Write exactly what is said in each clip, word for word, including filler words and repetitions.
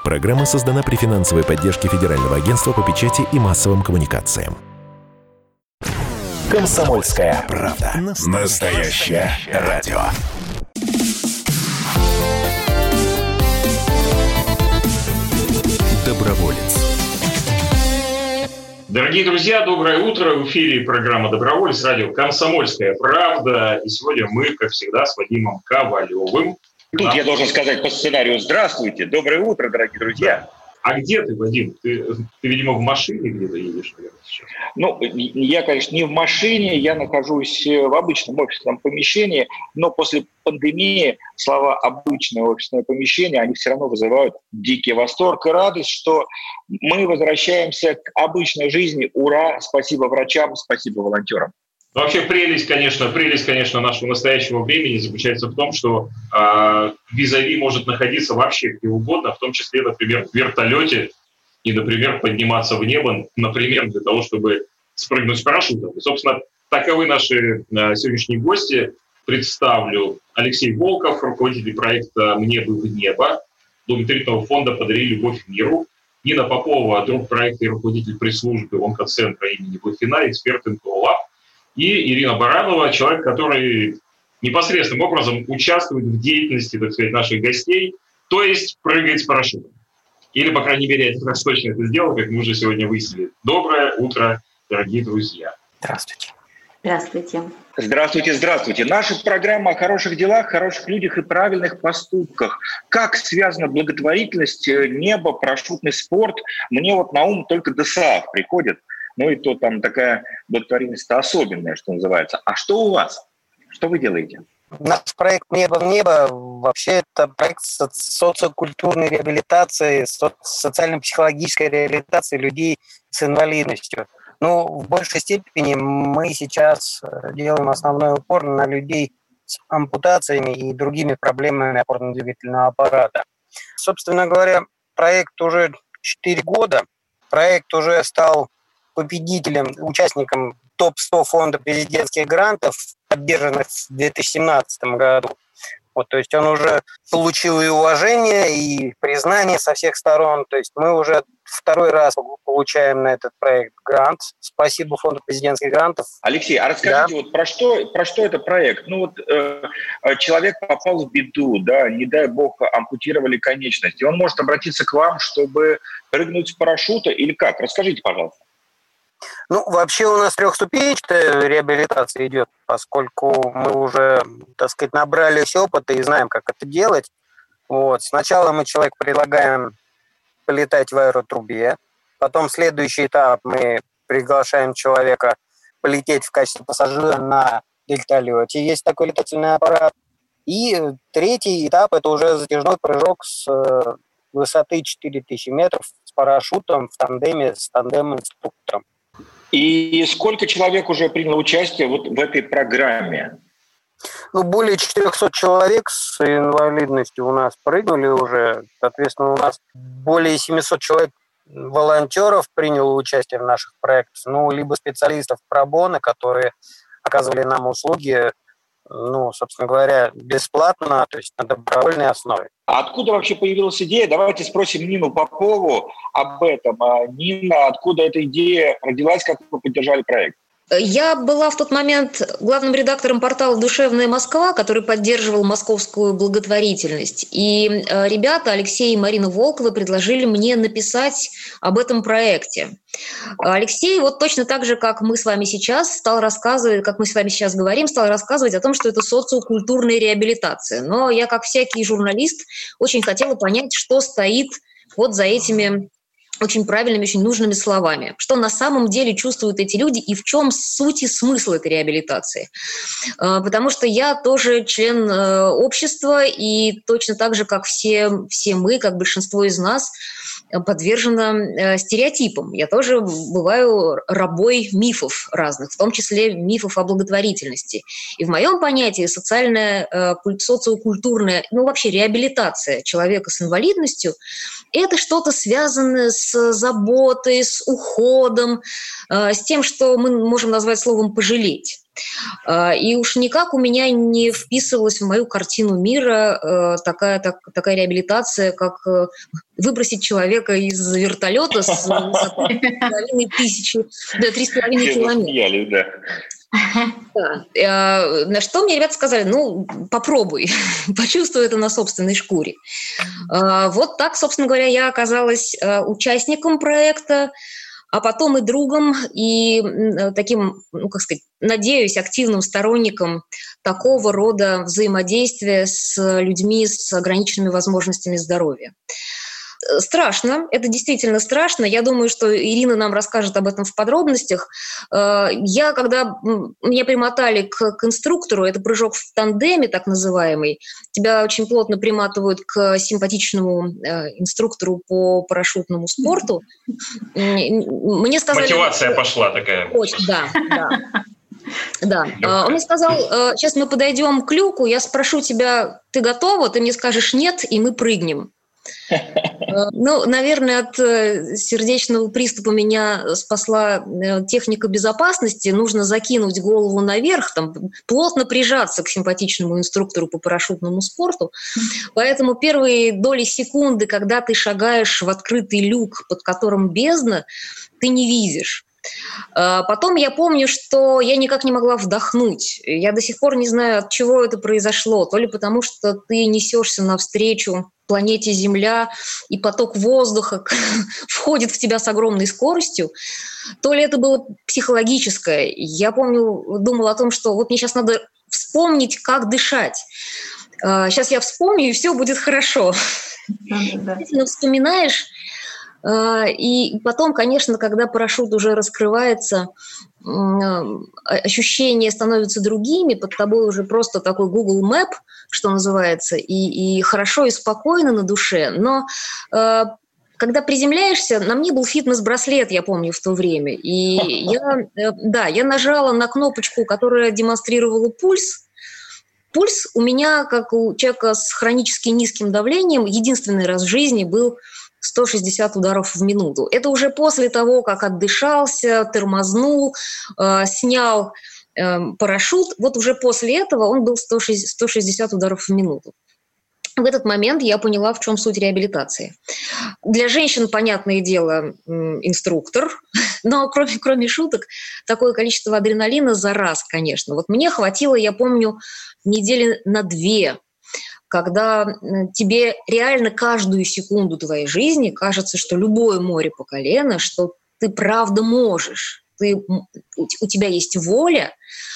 Программа создана при финансовой поддержке Федерального агентства по печати и массовым коммуникациям. «Комсомольская правда». Настоящее радио. Доброволец. Дорогие друзья, доброе утро. В эфире программа «Доброволец», радио «Комсомольская правда». И сегодня мы, как всегда, с Вадимом Ковалевым. Тут я должен сказать по сценарию «Здравствуйте, доброе утро, дорогие друзья». А где ты, Вадим? Ты, ты, видимо, в машине где-то едешь, наверное, сейчас? Ну, я, конечно, не в машине, я нахожусь в обычном офисном помещении, но после пандемии слова «обычное офисное помещение», они все равно вызывают дикий восторг и радость, что мы возвращаемся к обычной жизни. Ура! Спасибо врачам, спасибо волонтерам. Вообще прелесть, конечно, прелесть, конечно, нашего настоящего времени заключается в том, что э, визави может находиться вообще где угодно, в том числе, например, в вертолете, и, например, подниматься в небо, например, для того, чтобы спрыгнуть с парашютом. И, собственно, таковы наши э, сегодняшние гости. Представлю: Алексей Волков, руководитель проекта «Мне бы в небо», благотворительного фонда «Подари любовь миру», Нина Попова, друг проекта и руководитель пресс-службы онкоцентра имени Блохина, эксперт эн ка о ЛАБ, и Ирина Баранова, человек, который непосредственным образом участвует в деятельности, так сказать, наших гостей, то есть прыгает с парашютом. Или, по крайней мере, это раз точно это сделал, как мы уже сегодня выяснили. Доброе утро, дорогие друзья. Здравствуйте. Здравствуйте. Здравствуйте, здравствуйте. Наша программа о хороших делах, хороших людях и правильных поступках. Как связана благотворительность, небо, парашютный спорт? Мне вот на ум только ДОСААФ приходит. Ну и то там такая благотворительность-то особенная, что называется. А что у вас? Что вы делаете? Наш проект «Небо в небо» вообще это проект социокультурной реабилитации, социально-психологической реабилитации людей с инвалидностью. Ну, в большей степени мы сейчас делаем основной упор на людей с ампутациями и другими проблемами опорно-двигательного аппарата. Собственно говоря, проект уже четыре года. Проект уже стал победителем, участником топ сто фонда президентских грантов, поддержанных в две тысячи семнадцатом году. Вот, то есть он уже получил и уважение, и признание со всех сторон. То есть мы уже второй раз получаем на этот проект грант. Спасибо фонду президентских грантов. Алексей, а расскажите, да. вот про что, про что это проект? Ну вот э, человек попал в беду, да, не дай бог ампутировали конечности. Он может обратиться к вам, чтобы прыгнуть с парашюта или как? Расскажите, пожалуйста. Ну, вообще у нас трехступенчатая реабилитация идет, поскольку мы уже, так сказать, набрались опыта и знаем, как это делать. Вот. Сначала мы человеку предлагаем полетать в аэротрубе, потом следующий этап мы приглашаем человека полететь в качестве пассажира на дельталете, есть такой летательный аппарат. И третий этап – это уже затяжной прыжок с высоты четыре тысячи метров с парашютом в тандеме с тандем-инструктором. И сколько человек уже приняло участие вот в этой программе? Ну, более четыреста человек с инвалидностью у нас прыгнули уже. Соответственно, у нас более семьсот человек волонтеров приняло участие в наших проектах. Ну, либо специалистов пробоно, которые оказывали нам услуги, ну, собственно говоря, бесплатно, то есть на добровольной основе. А откуда вообще появилась идея? Давайте спросим Нину Попову об этом. Нина, откуда эта идея родилась, как вы поддержали проект? Я была в тот момент главным редактором портала «Душевная Москва», который поддерживал московскую благотворительность. И ребята, Алексей и Марина Волковы, предложили мне написать об этом проекте. Алексей вот точно так же, как мы с вами сейчас, стал рассказывать, как мы с вами сейчас говорим, стал рассказывать о том, что это социокультурная реабилитация. Но я, как всякий журналист, очень хотела понять, что стоит вот за этими очень правильными, очень нужными словами. Что на самом деле чувствуют эти люди и в чем суть и смысл этой реабилитации. Потому что я тоже член общества, и точно так же, как все, все мы, как большинство из нас, подвержена стереотипам. Я тоже бываю рабой мифов разных, в том числе мифов о благотворительности. И в моем понятии социальная, социокультурная, ну вообще реабилитация человека с инвалидностью – это что-то связанное с заботой, с уходом, с тем, что мы можем назвать словом «пожалеть». И уж никак у меня не вписывалась в мою картину мира такая, так, такая реабилитация, как выбросить человека из вертолета с высоты три с половиной тысячи, да, три с половиной километра. Да. На что мне ребята сказали, ну, попробуй, почувствуй это на собственной шкуре. Вот так, собственно говоря, я оказалась участником проекта, а потом и другом, и таким, ну, как сказать, надеюсь, активным сторонником такого рода взаимодействия с людьми с ограниченными возможностями здоровья. Страшно, это действительно страшно. Я думаю, что Ирина нам расскажет об этом в подробностях. Я, когда меня примотали к, к инструктору, это прыжок в тандеме, так называемый, тебя очень плотно приматывают к симпатичному инструктору по парашютному спорту. Мне сказали... Мотивация пошла такая. Очень, да, да. Да, он мне сказал, сейчас мы подойдем к люку, я спрошу тебя, ты готова? Ты мне скажешь нет, и мы прыгнем. Ну, наверное, от сердечного приступа меня спасла техника безопасности. Нужно закинуть голову наверх, там, плотно прижаться к симпатичному инструктору по парашютному спорту. Поэтому первые доли секунды, когда ты шагаешь в открытый люк, под которым бездна, ты не видишь. Потом я помню, что я никак не могла вдохнуть. Я до сих пор не знаю, от чего это произошло. То ли потому, что ты несешься навстречу планете Земля, и поток воздуха входит в тебя с огромной скоростью, то ли это было психологическое. Я помню, думала о том, что вот мне сейчас надо вспомнить, как дышать. Сейчас я вспомню, и все будет хорошо. Действительно вспоминаешь. И потом, конечно, когда парашют уже раскрывается, ощущения становятся другими, под тобой уже просто такой Google Map, что называется, и, и хорошо, и спокойно на душе. Но э, когда приземляешься, на мне был фитнес-браслет, я помню, в то время. И я, э, да, я нажала на кнопочку, которая демонстрировала пульс. Пульс у меня, как у человека с хронически низким давлением, единственный раз в жизни был сто шестьдесят ударов в минуту. Это уже после того, как отдышался, тормознул, э, снял э, парашют. Вот уже после этого он был сто шестьдесят ударов в минуту. В этот момент я поняла, в чем суть реабилитации. Для женщин, понятное дело, инструктор, но кроме, кроме шуток, такое количество адреналина за раз, конечно. Вот мне хватило, я помню, недели на две, когда тебе реально каждую секунду твоей жизни кажется, что любое море по колено, что ты правда можешь, ты, у тебя есть воля,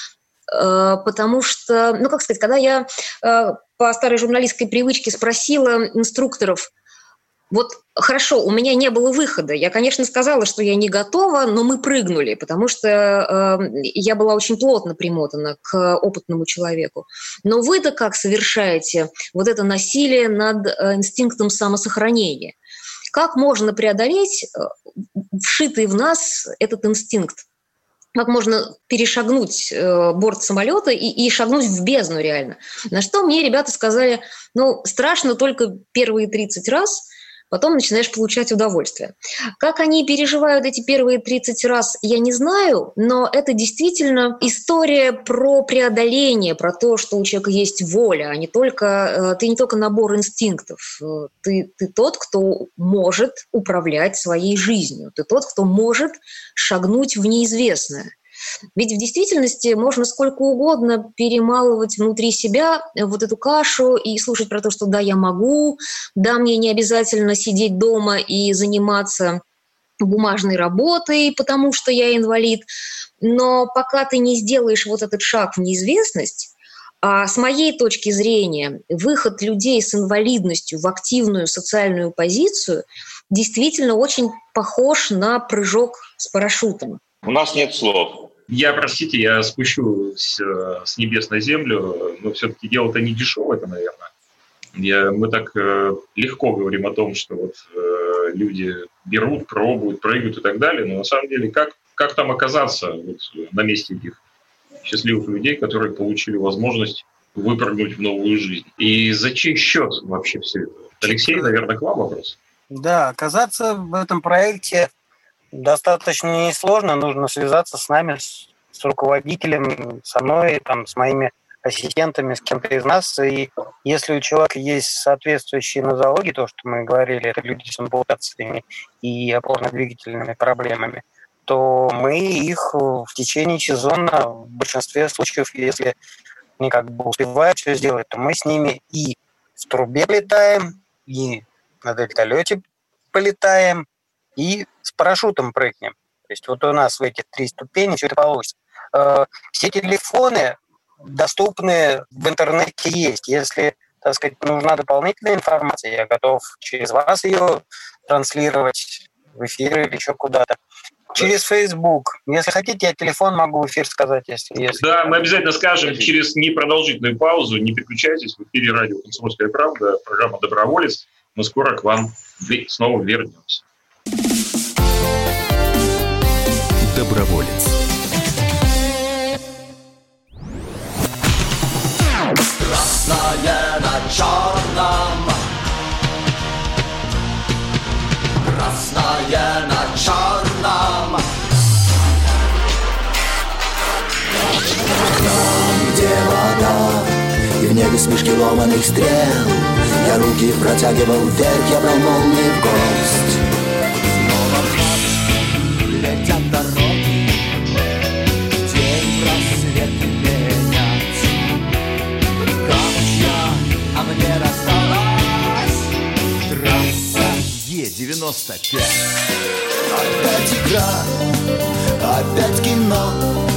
потому что, ну как сказать, когда я по старой журналистской привычке спросила инструкторов, вот хорошо, у меня не было выхода. Я, конечно, сказала, что я не готова, но мы прыгнули, потому что э, я была очень плотно примотана к опытному человеку. Но вы-то как совершаете вот это насилие над э, инстинктом самосохранения? Как можно преодолеть э, вшитый в нас этот инстинкт? Как можно перешагнуть э, борт самолета и, и шагнуть в бездну реально? На что мне ребята сказали, ну, страшно только первые тридцать раз, потом начинаешь получать удовольствие. Как они переживают эти первые тридцать раз, я не знаю, но это действительно история про преодоление, про то, что у человека есть воля, а не только, ты не только набор инстинктов. Ты, ты тот, кто может управлять своей жизнью. Ты тот, кто может шагнуть в неизвестное. Ведь в действительности можно сколько угодно перемалывать внутри себя вот эту кашу и слушать про то, что да, я могу, да, мне не обязательно сидеть дома и заниматься бумажной работой, потому что я инвалид. Но пока ты не сделаешь вот этот шаг в неизвестность, а с моей точки зрения выход людей с инвалидностью в активную социальную позицию действительно очень похож на прыжок с парашютом. У нас нет слов. Я, простите, я спущусь с небес на землю, но все-таки дело-то не дешевое, наверное. Я, мы так э, легко говорим о том, что вот э, люди берут, пробуют, прыгают и так далее, но на самом деле как, как там оказаться вот, на месте этих счастливых людей, которые получили возможность выпрыгнуть в новую жизнь? И за чей счет вообще все это? Алексей, наверное, к вам вопрос. Да, оказаться в этом проекте достаточно несложно, нужно связаться с нами, с с руководителем, со мной, там, с моими ассистентами, с кем-то из нас. И если у человека есть соответствующие нозологии, то, что мы говорили, это люди с ампутациями и опорно-двигательными проблемами, то мы их в течение сезона в большинстве случаев, если они как бы успевают все сделать, то мы с ними и в трубе летаем, и на вертолете полетаем, и с парашютом прыгнем. То есть вот у нас в этих три ступени все это получится. Все телефоны доступны в интернете есть. Если, так сказать, нужна дополнительная информация, я готов через вас ее транслировать в эфир или еще куда-то. Через Facebook. Если хотите, я телефон могу в эфир сказать, если... если... Да, мы обязательно скажем через непродолжительную паузу. Не переключайтесь, в эфире радио «Комсомольская правда», программа «Доброволец». Мы скоро к вам снова вернемся. Доброволец. Красное на черном, красное на черном. Там, где вода, и в небе смешки ломаных стрел, я руки протягивал вверх, я брал молнии в гость. Снова в ночь летят дороги, день рассвет менять. Камушья, а мне рассталась трасса Е девяносто пять. Опять игра, опять кино,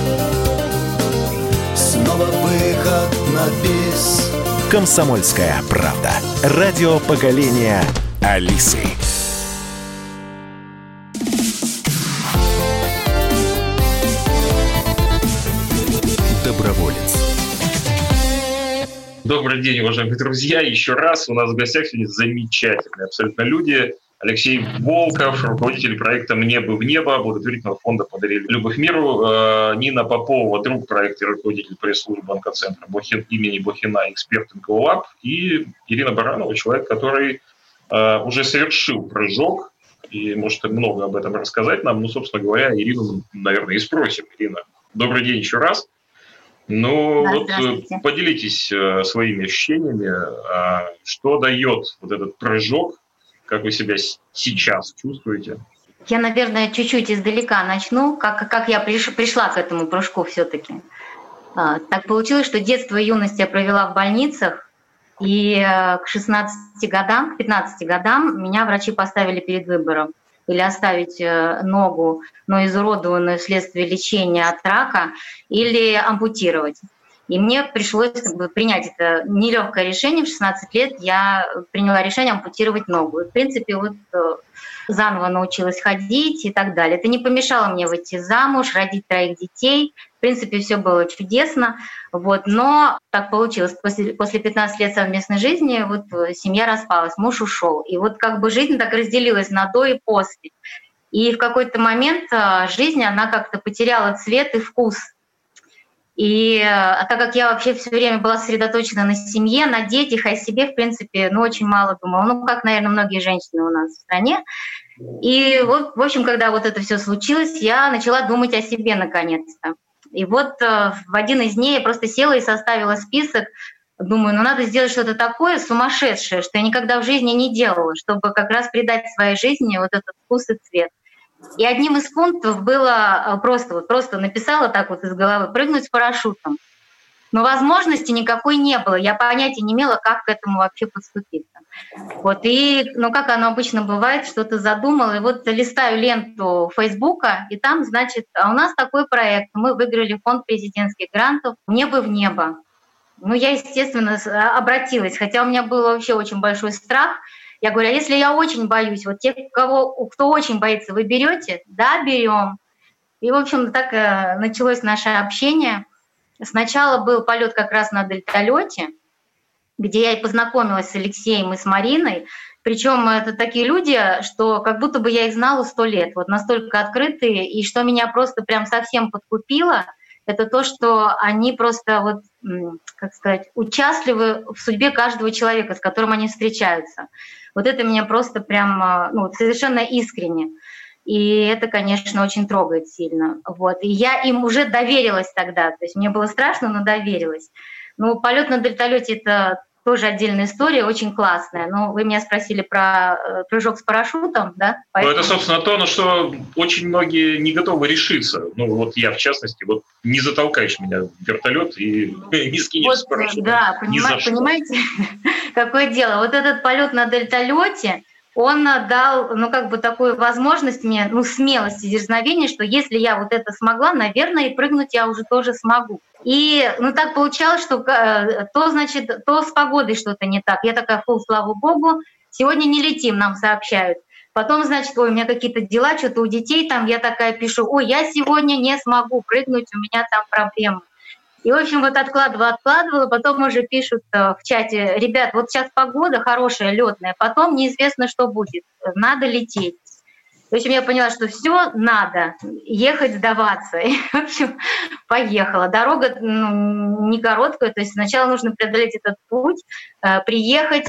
снова выход на бис. «Комсомольская правда». Радио поколения Алисы. Доброволец. Добрый день, уважаемые друзья. Еще раз у нас в гостях сегодня замечательные абсолютно люди. Алексей Волков, руководитель проекта «Мне бы в небо», благотворительного фонда «Подарили любовь миру». Нина Попова, друг проекта и руководитель пресс-службы онкоцентра Блохин, имени Блохина, эксперт эн ка о лаб. И Ирина Баранова, человек, который уже совершил прыжок и может много об этом рассказать нам. Ну, собственно говоря, Ирину, наверное, и спросим. Ирина, добрый день еще раз. Ну, да, вот поделитесь своими ощущениями, что дает вот этот прыжок. Как вы себя сейчас чувствуете? Я, наверное, чуть-чуть издалека начну, как, как я приш, пришла к этому прыжку все-таки. А, так получилось, что детство и юность я провела в больницах, и к шестнадцати годам, к пятнадцати годам меня врачи поставили перед выбором. Или оставить ногу, но изуродованную вследствие лечения от рака, или ампутировать. И мне пришлось как бы принять это нелегкое решение. В шестнадцать лет я приняла решение ампутировать ногу. И, в принципе, вот заново научилась ходить и так далее. Это не помешало мне выйти замуж, родить троих детей. В принципе, все было чудесно. Вот. Но так получилось. После, после пятнадцати лет совместной жизни вот семья распалась, муж ушел. И вот как бы жизнь так разделилась на до и после. И в какой-то момент жизнь, она как-то потеряла цвет и вкус. И а так как я вообще все время была сосредоточена на семье, на детях, а о себе, в принципе, ну, очень мало думала. Ну, как, наверное, многие женщины у нас в стране. И вот, в общем, когда вот это все случилось, я начала думать о себе наконец-то. И вот в один из дней я просто села и составила список. Думаю, ну, надо сделать что-то такое сумасшедшее, что я никогда в жизни не делала, чтобы как раз придать своей жизни вот этот вкус и цвет. И одним из пунктов было просто, вот просто написала так вот из головы, прыгнуть с парашютом. Но возможности никакой не было, я понятия не имела, как к этому вообще подступиться. Вот, и, ну, как оно обычно бывает, что-то задумала, и вот листаю ленту Фейсбука, и там, значит, а у нас такой проект, мы выиграли фонд президентских грантов «Мне бы в небо». Ну, я, естественно, обратилась, хотя у меня был вообще очень большой страх. Я говорю, а если я очень боюсь, вот тех, кого, кто очень боится, вы берете? Да, берем. И, в общем, так э, началось наше общение. Сначала был полет как раз на вертолете, где я и познакомилась с Алексеем и с Мариной. Причем это такие люди, что как будто бы я их знала сто лет. Вот настолько открытые. И что меня просто прям совсем подкупило, это то, что они просто, вот, как сказать, участливы в судьбе каждого человека, с которым они встречаются. Вот это меня просто прям, ну, совершенно искренне. И это, конечно, очень трогает сильно. Вот. И я им уже доверилась тогда. То есть мне было страшно, но доверилась. Ну, полет на вертолете — это тоже отдельная история, очень классная. Но вы меня спросили про э, прыжок с парашютом, да? Поэтому... Ну, это, собственно, то, на что очень многие не готовы решиться. Ну, вот я, в частности, вот не затолкаешь меня в вертолет и не скинешь вот, с парашютом. Да, понимаете, понимаете, какое дело. Вот этот полет на вертолете, он дал, ну, как бы такую возможность мне, ну, смелости, дерзновения, что если я вот это смогла, наверное, и прыгнуть я уже тоже смогу. И, ну, так получалось, что то, значит, то с погодой что-то не так. Я такая, фу, слава богу, сегодня не летим, нам сообщают. Потом, значит, ой, у меня какие-то дела, что-то у детей там, я такая пишу, ой, я сегодня не смогу прыгнуть, у меня там проблемы. И, в общем, вот откладывала, откладывала, потом уже пишут в чате, ребят, вот сейчас погода хорошая, летная, потом неизвестно, что будет, надо лететь. В общем, я поняла, что все надо, ехать, сдаваться. И, в общем, поехала. Дорога, ну, не короткая, то есть сначала нужно преодолеть этот путь, приехать,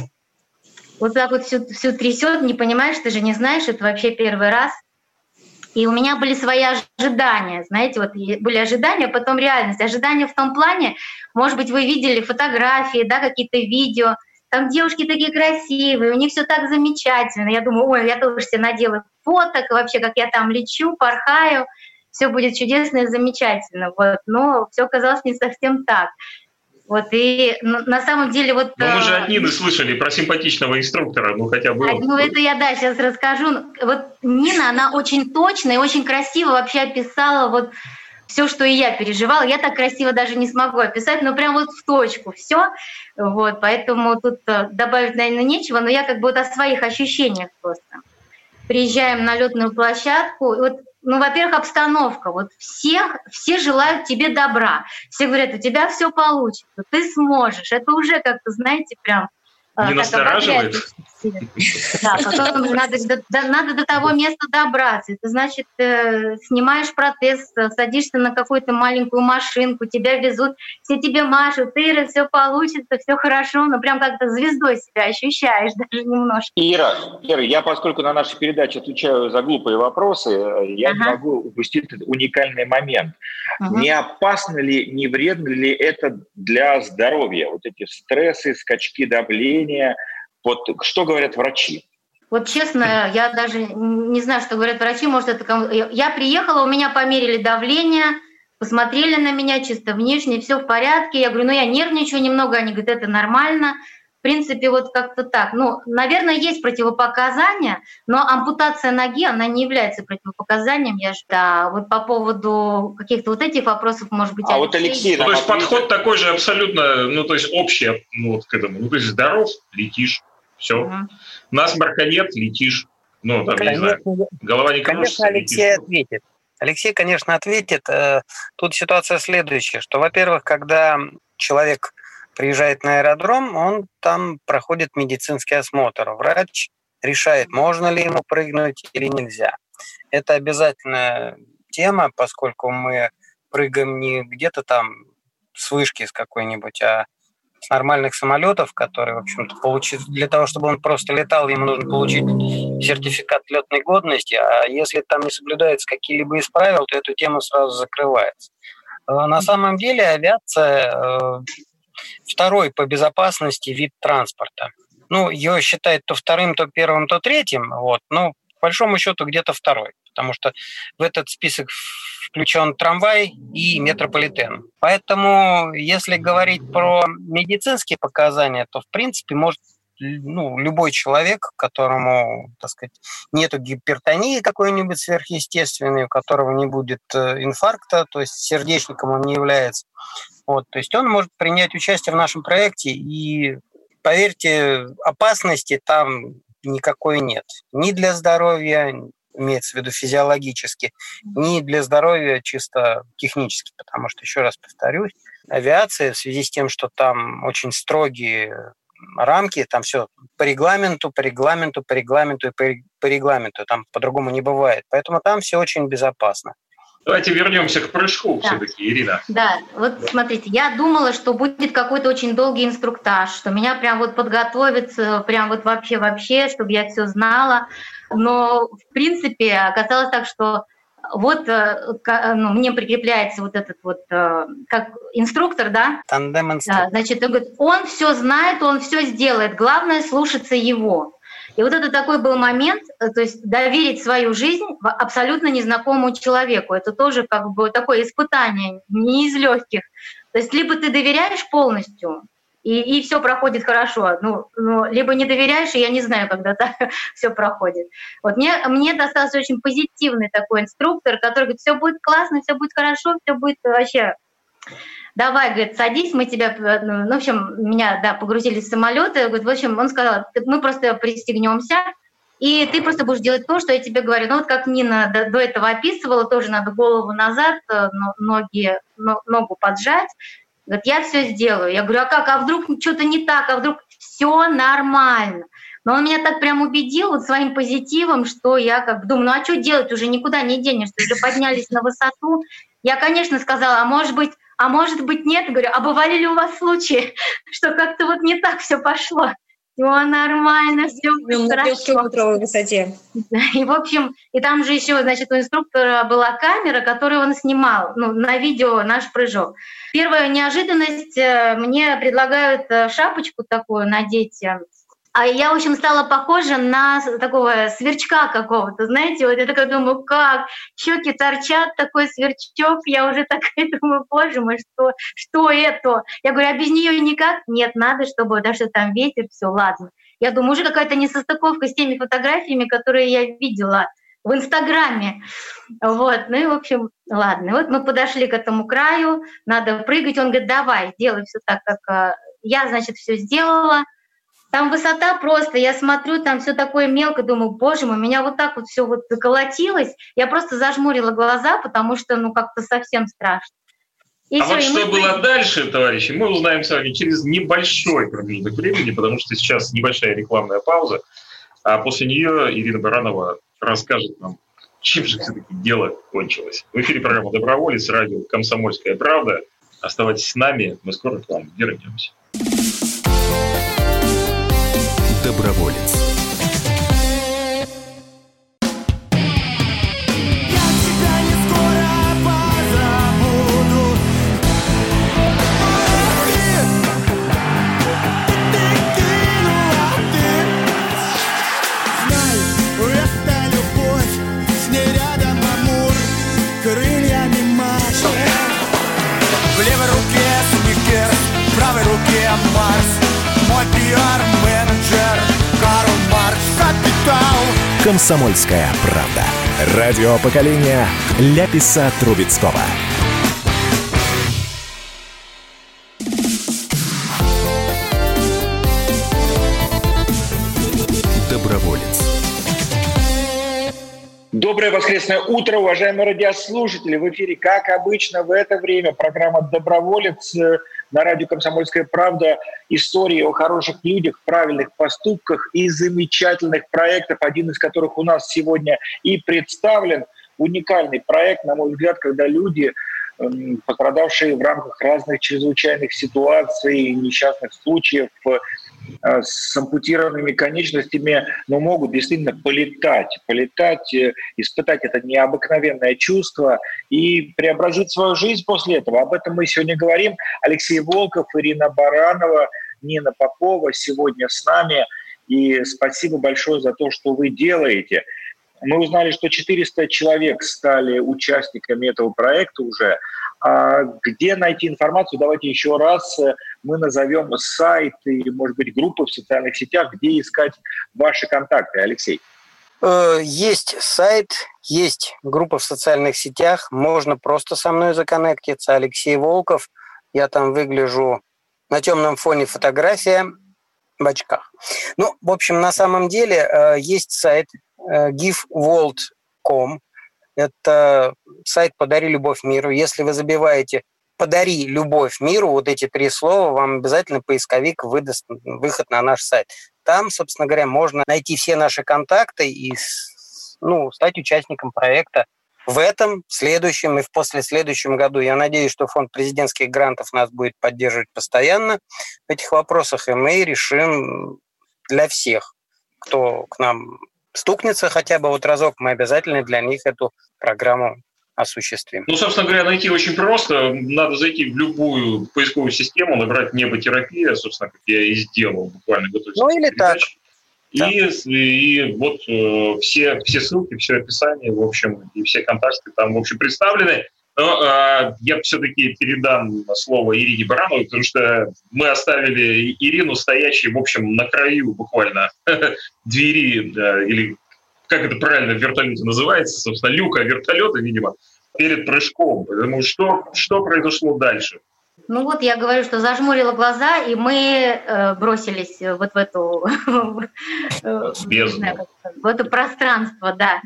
вот так вот всю, всю трясет, не понимаешь, ты же не знаешь, это вообще первый раз. И у меня были свои ожидания, знаете, вот были ожидания, потом реальность. Ожидания в том плане, может быть, вы видели фотографии, да, какие-то видео, там девушки такие красивые, у них все так замечательно. Я думаю, ой, я тоже себе наделаю фоток, вообще, как я там лечу, порхаю, все будет чудесно и замечательно. Вот. Но все оказалось не совсем так. Вот, и ну, на самом деле вот... Ну, мы же от Нины слышали про симпатичного инструктора, ну, хотя бы... Ну, это я, да, сейчас расскажу. Вот Нина, она очень точно и очень красиво вообще описала вот все, что и я переживала. Я так красиво даже не смогу описать, но прям вот в точку все. Вот, поэтому тут добавить, наверное, нечего, но я как бы вот о своих ощущениях просто. Приезжаем на летную площадку, и вот, ну, во-первых, обстановка. Вот всех, все желают тебе добра. Все говорят, у тебя все получится, ты сможешь. Это уже как-то, знаете, прям... Не настораживает? Да, потом надо, надо до того места добраться. Это значит, э, снимаешь протез, садишься на какую-то маленькую машинку, тебя везут, все тебе машут, Ира, все получится, все хорошо, но прям как-то звездой себя ощущаешь даже немножко. Ира, Ира, я, поскольку на нашей передаче отвечаю за глупые вопросы, я ага. не могу упустить этот уникальный момент. Ага. Не опасно ли, не вредно ли это для здоровья? Вот эти стрессы, скачки давления. Вот что говорят врачи? Вот честно, я даже не знаю, что говорят врачи. Может, это кому... Я приехала, у меня померили давление, посмотрели на меня чисто внешне, все в порядке. Я говорю, ну я нервничаю немного, они говорят, это нормально. В принципе, вот как-то так. Ну, наверное, есть противопоказания, но ампутация ноги, она не является противопоказанием. Я же, да, вот по поводу каких-то вот этих вопросов, может быть, а Алексей... вот Алексей... Ну, то есть подход такой же абсолютно, ну, то есть общий, ну, вот к этому. Ну, то есть здоров, летишь, все. Угу. Насморка нет, летишь. Ну, там, конечно, не знаю, голова не кружится, конечно, Алексей летишь. ответит. Алексей, конечно, ответит. Тут ситуация следующая, что, во-первых, когда человек приезжает на аэродром, он там проходит медицинский осмотр. Врач решает, можно ли ему прыгнуть или нельзя. Это обязательная тема, поскольку мы прыгаем не где-то там с вышки с какой-нибудь, а с нормальных самолетов, которые, в общем-то, получить, для того, чтобы он просто летал, ему нужно получить сертификат летной годности, а если там не соблюдаются какие-либо из правил, то эту тему сразу закрывается. На самом деле авиация второй по безопасности вид транспорта. Ну, ее считают то вторым, то первым, то третьим, вот, но по большому счету где-то второй, потому что в этот список включен трамвай и метрополитен. Поэтому, если говорить про медицинские показания, то, в принципе, может ну, любой человек, которому, так сказать, нету гипертонии какой-нибудь сверхъестественной, у которого не будет инфаркта, то есть сердечником он не является, вот, то есть он может принять участие в нашем проекте, и, поверьте, опасности там никакой нет. Ни для здоровья, имеется в виду физиологически, ни для здоровья чисто технически, потому что, еще раз повторюсь, авиация в связи с тем, что там очень строгие рамки, там все по регламенту, по регламенту, по регламенту и по, по регламенту, там по-другому не бывает. Поэтому там все очень безопасно. Давайте вернемся к прыжку да. все-таки, Ирина. Да, вот смотрите, я думала, что будет какой-то очень долгий инструктаж, что меня прям вот подготовят, прям вот вообще-вообще, чтобы я все знала. Но, в принципе, оказалось так, что вот ну, мне прикрепляется вот этот вот как инструктор, да? Тандем-инструктор. Значит, он говорит, он все знает, он все сделает, главное слушаться его. И вот это такой был момент, то есть доверить свою жизнь абсолютно незнакомому человеку. Это тоже как бы такое испытание, не из легких. То есть либо ты доверяешь полностью, и, и все проходит хорошо, ну, ну, либо не доверяешь, и я не знаю, когда так все проходит. Вот мне, мне достался очень позитивный такой инструктор, который говорит, все будет классно, все будет хорошо, все будет вообще... Давай, говорит, садись, мы тебя, ну, в общем, меня, да, погрузили в самолет, говорит, в общем, он сказал, мы просто пристегнемся, и ты просто будешь делать то, что я тебе говорю. Ну, вот как Нина до, до этого описывала, тоже надо голову назад, ноги, ногу поджать. Говорит, я все сделаю. Я говорю, а как, а вдруг что-то не так, а вдруг все нормально. Но он меня так прям убедил вот своим позитивом, что я как думаю, ну а что делать, уже никуда не денешься, уже поднялись на высоту. Я, конечно, сказала, а может быть, а может быть нет, говорю, а бывали ли у вас случаи, что как-то вот не так все пошло? Все нормально, все на трехкилометровой высоте. И, в общем, и там же еще, значит, у инструктора была камера, которую он снимал, ну, на видео наш прыжок. Первая неожиданность, мне предлагают шапочку такую надеть, а я, в общем, стала похожа на такого сверчка какого-то, знаете, вот я такая думаю, как, щеки торчат, такой сверчок, я уже такая думаю, боже мой, что, что это? Я говорю, а без нее никак? Нет, надо, чтобы, да что там ветер, все, ладно. Я думаю, уже какая-то несостыковка с теми фотографиями, которые я видела в Инстаграме. Вот, ну и, в общем, ладно. Вот мы подошли к этому краю, надо прыгать, он говорит, давай, делай все так, как я, значит, все сделала. Там высота просто, я смотрю, там все такое мелко, думаю, боже мой, меня вот так вот все вот заколотилось. Я просто зажмурила глаза, потому что, ну, как-то совсем страшно. И а всё, вот и что мы... было дальше, товарищи, мы узнаем с вами через небольшой промежуток времени, потому что сейчас небольшая рекламная пауза, а после нее Ирина Баранова расскажет нам, чем же все-таки дело кончилось. В эфире программа «Доброволец», радио «Комсомольская правда». Оставайтесь с нами, мы скоро к вам вернемся. Доброволец. В левой руке Сникерс, в правой руке Марс. Мой пиар-менеджер Карл Маркс, капитал. «Комсомольская правда». Радио поколения Ляписа Трубецкого. Доброволец. Доброе воскресное утро, уважаемые радиослушатели. В эфире, как обычно, в это время программа «Доброволец» на радио «Комсомольская правда». Истории о хороших людях, правильных поступках и замечательных проектах, один из которых у нас сегодня и представлен. Уникальный проект, на мой взгляд, когда люди, пострадавшие в рамках разных чрезвычайных ситуаций, несчастных случаев, с ампутированными конечностями, но могут действительно полетать, полетать, испытать это необыкновенное чувство и преобразить свою жизнь после этого. Об этом мы сегодня говорим. Алексей Волков, Ирина Баранова, Нина Попова сегодня с нами. И спасибо большое за то, что вы делаете. Мы узнали, что четыреста человек стали участниками этого проекта уже. А где найти информацию? Давайте еще раз мы назовем сайт и, может быть, группы в социальных сетях, где искать ваши контакты. Алексей. Есть сайт, есть группа в социальных сетях. Можно просто со мной законнектиться. Алексей Волков. Я там выгляжу на темном фоне, фотография в очках. Ну, в общем, на самом деле есть сайт give world точка com. Это сайт «Подари любовь миру». Если вы забиваете «Подари любовь миру», вот эти три слова, вам обязательно поисковик выдаст выход на наш сайт. Там, собственно говоря, можно найти все наши контакты и, ну, стать участником проекта в этом, в следующем и в послеследующем году. Я надеюсь, что фонд президентских грантов нас будет поддерживать постоянно в этих вопросах, и мы решим для всех, кто к нам стукнется хотя бы вот разок, мы обязательно для них эту программу осуществим. Ну, собственно говоря, найти очень просто. Надо зайти в любую поисковую систему, набрать «неботерапия», собственно, как я и сделал, буквально готовясь. Ну, или так. И, да. и, и вот э, все, все ссылки, все описание, в общем, и все контакты там, в общем, представлены. Но э, я все-таки передам слово Ирине Барановой, потому что мы оставили Ирину стоящей, в общем, на краю буквально двери, э, или как это правильно в вертолете называется, собственно, люка вертолета, видимо, перед прыжком. Поэтому что, что произошло дальше? Ну вот я говорю, что зажмурила глаза, и мы э, бросились вот в эту Бездну. в это пространство, да.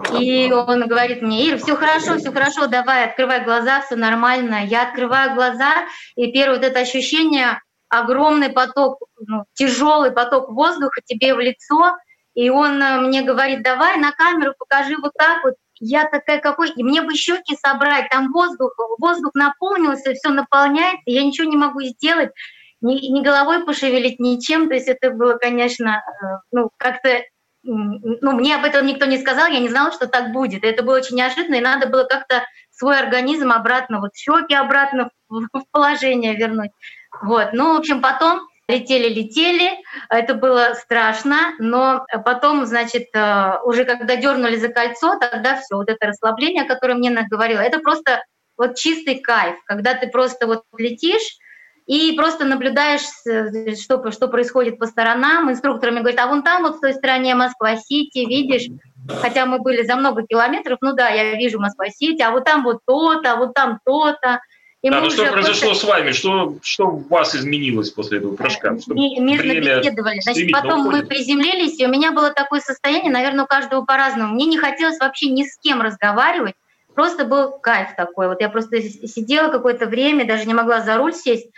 И он говорит мне: Ира, все хорошо, все хорошо, давай, открывай глаза, все нормально. Я открываю глаза, и первое вот это ощущение, огромный поток, ну, тяжелый поток воздуха тебе в лицо, и он мне говорит: давай на камеру покажи вот так вот. Я такая, какой, и мне бы щеки собрать, там воздух, воздух наполнился, все наполняется, я ничего не могу сделать, ни, ни головой пошевелить, ничем, то есть это было, конечно, ну, как-то, ну, мне об этом никто не сказал, я не знала, что так будет, это было очень неожиданно, и надо было как-то свой организм обратно, вот щеки обратно в, в положение вернуть, вот, ну, в общем, потом летели-летели, это было страшно, но потом, значит, уже когда дернули за кольцо, тогда все, вот это расслабление, о котором Нина говорила, это просто вот чистый кайф, когда ты просто вот летишь и просто наблюдаешь, что, что происходит по сторонам. Инструкторами говорят: а вон там вот в той стороне Москва-Сити, видишь? Хотя мы были за много километров, ну да, я вижу Москва-Сити, а вот там вот то-то, а вот там то-то. И да, ну что произошло просто... с вами? Что, что у вас изменилось после этого прыжка? Мирно беседовали. Значит, потом уходит. Мы приземлились, и у меня было такое состояние, наверное, у каждого по-разному. Мне не хотелось вообще ни с кем разговаривать, просто был кайф такой. Вот я просто сидела какое-то время, даже не могла за руль сесть,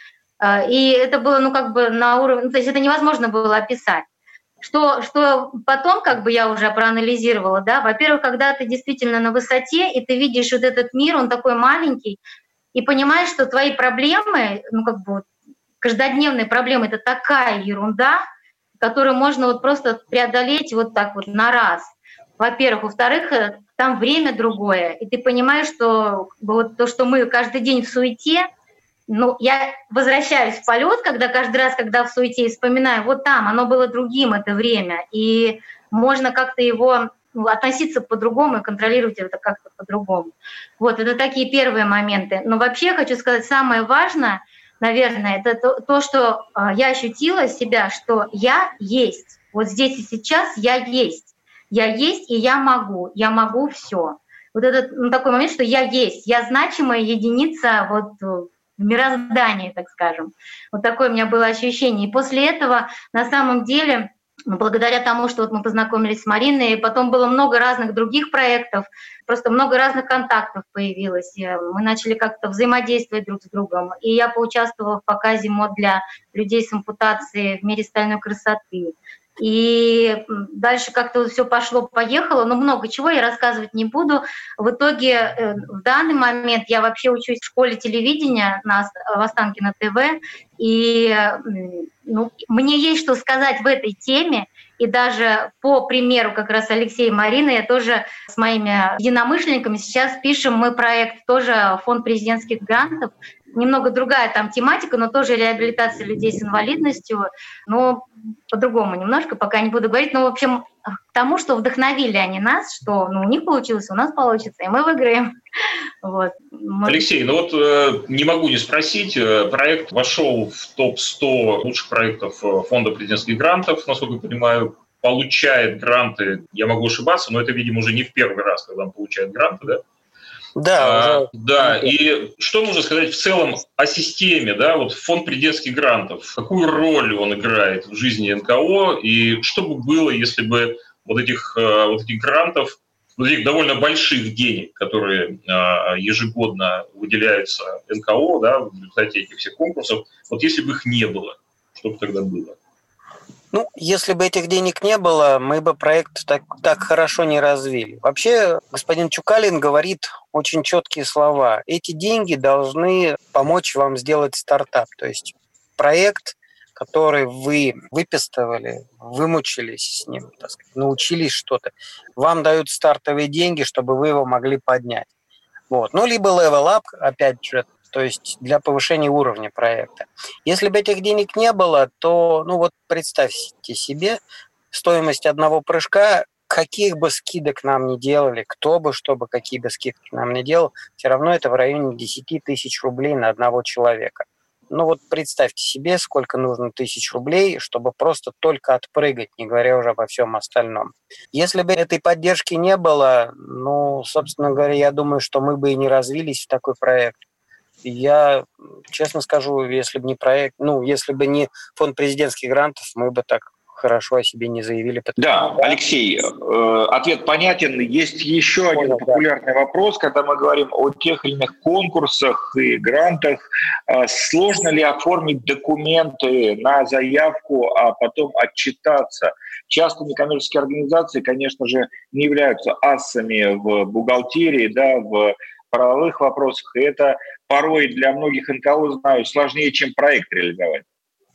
и это было, ну, как бы на уровне, ну, то есть это невозможно было описать. Что, что потом, как бы я уже проанализировала, да, во-первых, когда ты действительно на высоте, и ты видишь вот этот мир, он такой маленький, и понимаешь, что твои проблемы, ну, как бы, каждодневные проблемы — это такая ерунда, которую можно вот просто преодолеть вот так вот на раз. Во-первых. Во-вторых, там время другое, и ты понимаешь, что вот то, что мы каждый день в суете, ну, я возвращаюсь в полет, когда каждый раз, когда в суете вспоминаю, вот там, оно было другим, это время, и можно как-то его... относиться по-другому и контролировать это как-то по-другому. Вот, это такие первые моменты. Но вообще я хочу сказать, самое важное, наверное, это то, то что э, я ощутила себя, что я есть. Вот здесь и сейчас я есть. Я есть, и я могу. Я могу все. Вот этот ну, такой момент, что я есть. Я значимая единица вот в мироздании, так скажем. Вот такое у меня было ощущение. И после этого, на самом деле... благодаря тому, что вот мы познакомились с Мариной, и потом было много разных других проектов, просто много разных контактов появилось. Мы начали как-то взаимодействовать друг с другом. И я поучаствовала в показе мод для людей с ампутацией в мире стальной красоты. И дальше как-то все пошло-поехало, но много чего я рассказывать не буду. В итоге в данный момент я вообще учусь в школе телевидения на Останкино ТВ, и ну, мне есть что сказать в этой теме, и даже по примеру как раз Алексея и Марины, я тоже с моими единомышленниками сейчас пишем мы проект, тоже фонд президентских грантов, немного другая там тематика, но тоже реабилитация людей с инвалидностью, но по-другому немножко, пока не буду говорить. Но, в общем, к тому, что вдохновили они нас, что ну, у них получилось, у нас получится, и мы выиграем. Вот. Алексей, ну вот э, не могу не спросить, э, проект вошел в топ сто лучших проектов фонда президентских грантов, насколько я понимаю, получает гранты, я могу ошибаться, но это, видимо, уже не в первый раз, когда он получает гранты, да? Да, а, уже... да. И что можно сказать в целом о системе, да, вот фонд президентских грантов? Какую роль он играет в жизни эн ка о? И что бы было, если бы вот этих, вот этих грантов, вот этих довольно больших денег, которые ежегодно выделяются эн ка о, да, в результате этих всех конкурсов, вот если бы их не было, что бы тогда было? Ну, если бы этих денег не было, мы бы проект так, так хорошо не развили. Вообще, господин Чукалин говорит очень четкие слова. Эти деньги должны помочь вам сделать стартап. То есть проект который вы выписывали, вымучились с ним, так сказать, научились что-то, вам дают стартовые деньги, чтобы вы его могли поднять. Вот. Ну, либо level up, опять же, то есть для повышения уровня проекта. Если бы этих денег не было, то, ну вот представьте себе, стоимость одного прыжка, каких бы скидок нам ни делали, кто бы, чтобы какие бы скидки нам ни делал, все равно это в районе десять тысяч рублей на одного человека. Ну вот представьте себе, сколько нужно тысяч рублей, чтобы просто только отпрыгать, не говоря уже обо всем остальном. Если бы этой поддержки не было, ну, собственно говоря, я думаю, что мы бы и не развились в такой проект. Я, честно скажу, если бы не проект, ну, если бы не фонд президентских грантов, мы бы так хорошо о себе не заявили. Да, Алексей, э, ответ понятен. Есть еще один популярный вопрос, когда мы говорим о тех или иных конкурсах и грантах. Э, сложно ли оформить документы на заявку, а потом отчитаться? Часто некоммерческие организации, конечно же, не являются асами в бухгалтерии, да, в правовых вопросах. И это порой для многих эн ка о, знаю, сложнее, чем проект реализовать.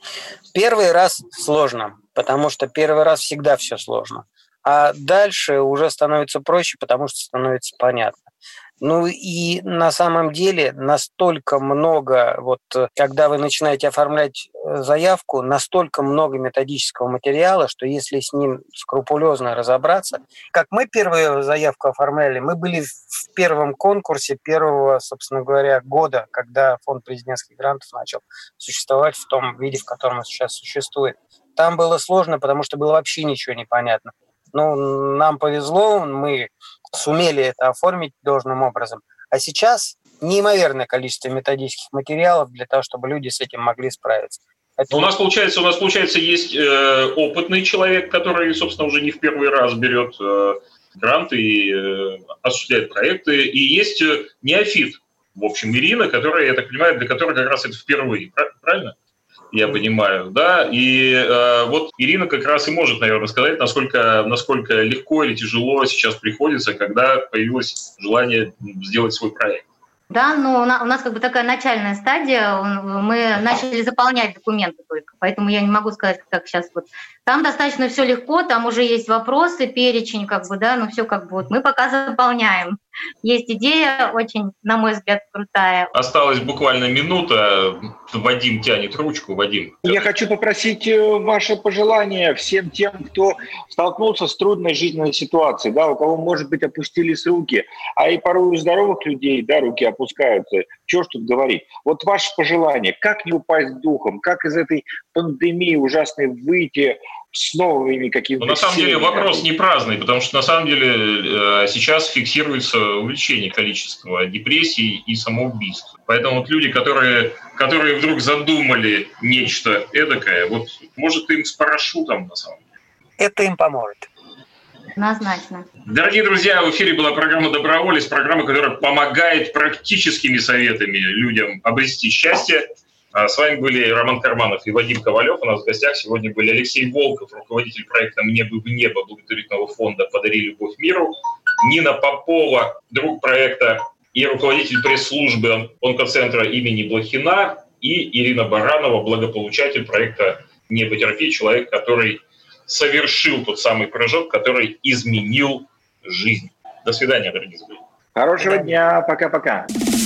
Первый раз сложно, потому что первый раз всегда все сложно. А дальше уже становится проще, потому что становится понятно. Ну и на самом деле настолько много, вот когда вы начинаете оформлять заявку, настолько много методического материала, что если с ним скрупулезно разобраться, как мы первую заявку оформляли, мы были в первом конкурсе первого, собственно говоря, года, когда фонд президентских грантов начал существовать в том виде, в котором он сейчас существует. Там было сложно, потому что было вообще ничего не понятно. Ну, нам повезло, мы сумели это оформить должным образом. А сейчас неимоверное количество методических материалов для того, чтобы люди с этим могли справиться. Это... У нас получается, у нас получается есть э, опытный человек, который, собственно, уже не в первый раз берет э, гранты и э, осуществляет проекты, и есть э, неофит, в общем, Ирина, которая, я так понимаю, для которой как раз это впервые, правильно? Я понимаю, да, и э, вот Ирина как раз и может, наверное, сказать, насколько, насколько легко или тяжело сейчас приходится, когда появилось желание сделать свой проект. Да, но у нас как бы такая начальная стадия, мы начали заполнять документы только, поэтому я не могу сказать, как сейчас вот. Там достаточно все легко, там уже есть вопросы, перечень, как бы, да, ну все как бы вот мы пока заполняем. Есть идея очень, на мой взгляд, крутая. Осталась буквально минута, Вадим тянет ручку, Вадим. Я хочу попросить ваше пожелание всем тем, кто столкнулся с трудной жизненной ситуацией, да, у кого, может быть, опустились руки, а и порой у здоровых людей, да, руки опускаются. Чего ж тут говорить? Вот ваше пожелание, как не упасть духом, как из этой пандемии ужасной выйти с новыми какими-то... Но на самом деле вопрос не праздный, потому что на самом деле сейчас фиксируется увеличение количества депрессий и самоубийств. Поэтому вот люди, которые, которые вдруг задумали нечто эдакое, вот может им с парашютом на самом деле. Это им поможет. Однозначно. Дорогие друзья, в эфире была программа «Доброволец», программа, которая помогает практическими советами людям обрести счастье. С вами были Роман Карманов и Вадим Ковалев. У нас в гостях сегодня были Алексей Волков, руководитель проекта «Мне бы в небо» благотворительного фонда «Подари любовь миру», Нина Попова, друг проекта и руководитель пресс-службы онкоцентра имени Блохина, и Ирина Баранова, благополучатель проекта «Неботерапия», человек, который совершил тот самый прыжок, который изменил жизнь. До свидания, дорогие друзья. Хорошего дня. Пока-пока.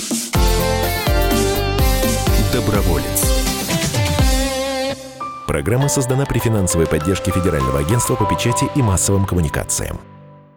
Доброволец. Программа создана при финансовой поддержке Федерального агентства по печати и массовым коммуникациям.